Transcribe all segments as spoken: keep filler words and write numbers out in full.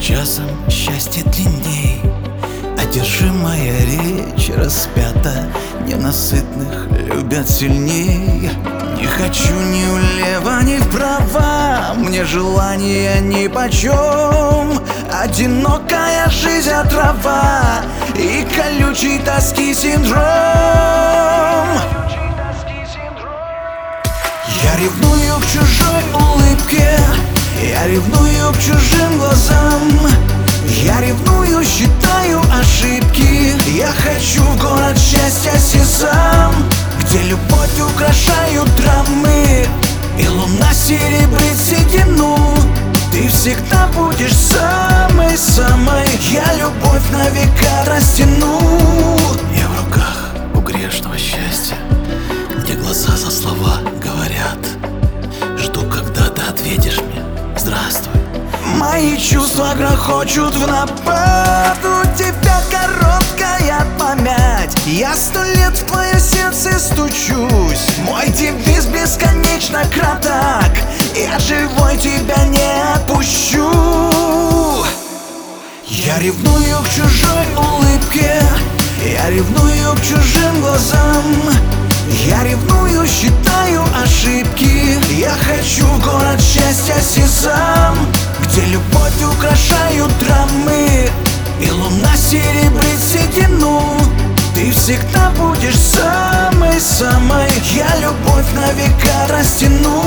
часом счастье длинней. Одержимая речь распята, ненасытных любят сильней. Не хочу ни влево, ни вправо, мне желания нипочем. Одинокая жизнь отрава и колючей тоски синдром. Я ревную к чужой улыбке, я ревную к чужим глазам. Я ревную, считаю ошибки. Я хочу в город счастья сезам, где любовь украшают драмы и луна серебрит седину. Ты всегда будешь самой-самой, я любовь на века растяну. Я в руках у грешного счастья, где глаза за слова говорят. Жду, когда ты ответишь мне здравствуй. Мои чувства грохочут в напад, у тебя короткая память. Я сто лет в твое сердце стучусь, мой девиз бесконечно краток. Я живой тебя не отпущу. Я ревную к чужой улыбке, я ревную к чужим глазам. Я ревную, считаю ошибки. Я хочу в город счастья сезам, где любовь украшают драмы и луна серебрит седину. Ты всегда будешь самой-самой, я любовь на века растяну.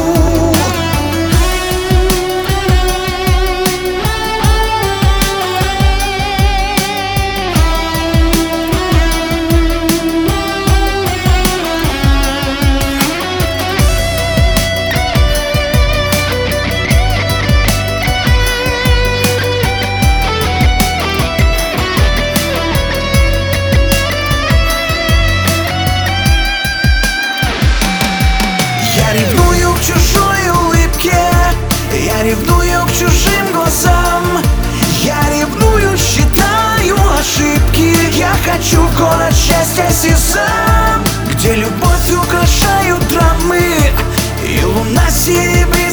Я ревную к чужой улыбке, я ревную к чужим глазам. Я ревную, считаю ошибки. Я хочу в город счастья сезам, где любовь украшают драмы и луна серебрит